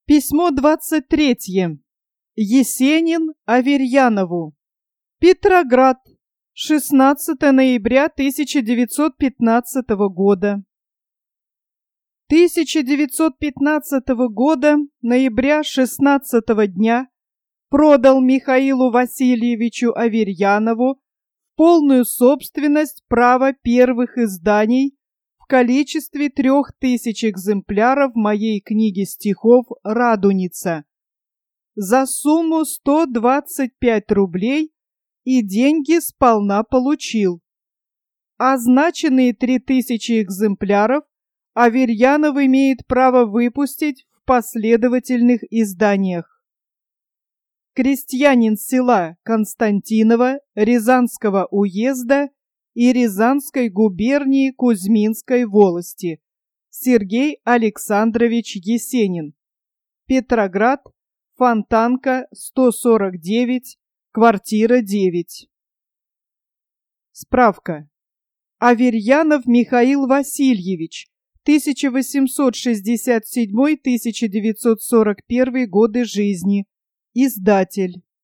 Письмо 23. Есенин Аверьянову. Петроград, 16 ноября 1915 года. 1915 года, ноября 16 дня, продал Михаилу Васильевичу Аверьянову в полную собственность право первых изданий в количестве 3000 экземпляров моей книги стихов «Радуница» за сумму 125 рублей и деньги сполна получил. Означенные 3000 экземпляров Аверьянов имеет право выпустить в последовательных изданиях. Крестьянин села Константиново Рязанского уезда и Рязанской губернии Кузьминской волости Сергей Александрович Есенин. Петроград, Фонтанка, 149, квартира 9. Справка. Аверьянов Михаил Васильевич, 1867-1941 годы жизни. Издатель.